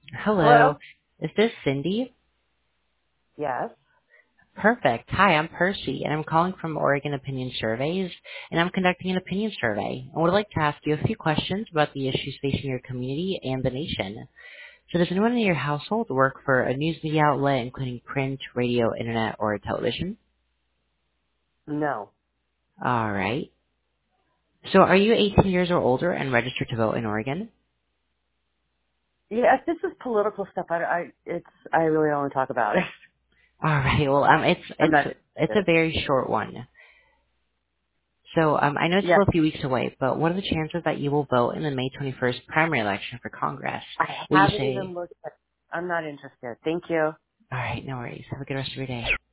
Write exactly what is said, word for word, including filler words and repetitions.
Hello? Hello. Is this Cindy? Yes. Perfect. Hi, I'm Percy, and I'm calling from Oregon Opinion Surveys, and I'm conducting an opinion survey. I would like to ask you a few questions about the issues facing your community and the nation. So does anyone in your household work for a news media outlet, including print, radio, internet, or television? No. All right. So are you eighteen years or older and registered to vote in Oregon? Yeah, if this is political stuff, I, I, it's, I really don't want to talk about it. All right. Well, um, it's I'm not it's it's a interested. very short one. So um, I know it's Yeah, still a few weeks away, but what are the chances that you will vote in the May twenty-first primary election for Congress? I Will you haven't even say, looked at I'm not interested. Thank you. all right, no worries. Have a good rest of your day.